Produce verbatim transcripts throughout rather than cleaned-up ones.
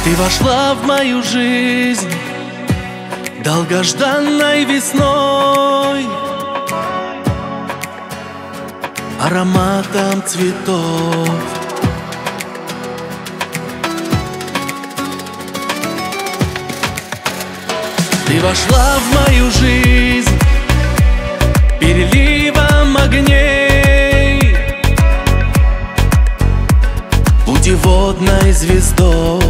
Ты вошла в мою жизнь долгожданной весной, ароматом цветов. Ты вошла в мою жизнь переливом огней, путеводной звездой.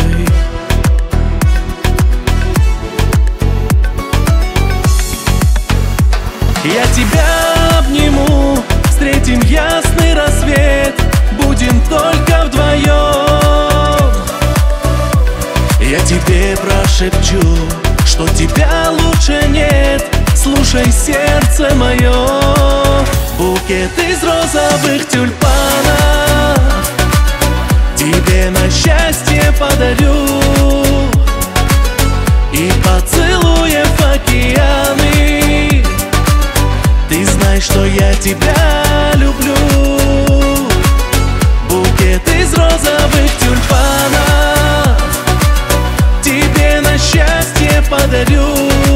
Я тебя обниму, встретим ясный рассвет, будем только вдвоем. Я тебе прошепчу, что тебя лучше нет. Слушай, сердце мое, букет из розовых тюльпанов тебе на счастье подарю. И поцелуев океаны, ты знаешь, что я тебя люблю. Букет из розовых тюльпанов тебе на счастье подарю.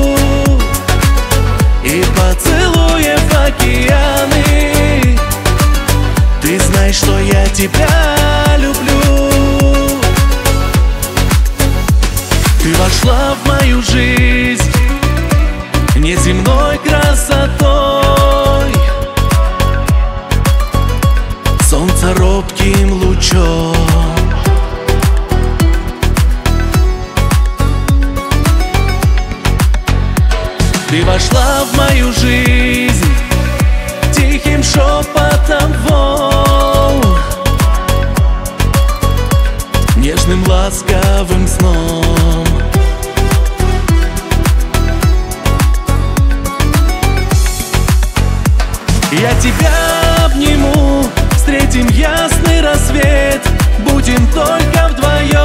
И поцелуев океаны, ты знаешь, что я тебя люблю. Ты вошла в мою жизнь неземной красотой, солнца робким лучом. Ты вошла в мою жизнь тихим шепотом волн, нежным ласковым сном. Я тебя обниму, встретим ясный рассвет, будем только вдвоем.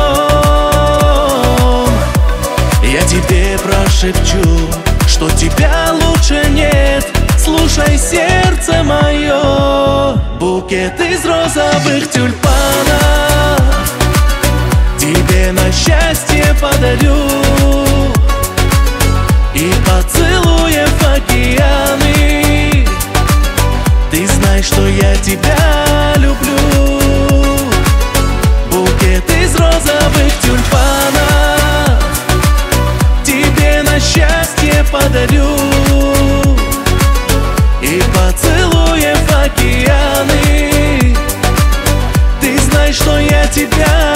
Я тебе прошепчу, что тебя лучше нет. Слушай, сердце мое, букет из розовых тюльпанов тебе на счастье подарю. И поцелуев океаны, ты знаешь, что я тебя люблю. Букет из розовых тюльпанов тебе на счастье подарю. И поцелуев океаны, ты знаешь, что я тебя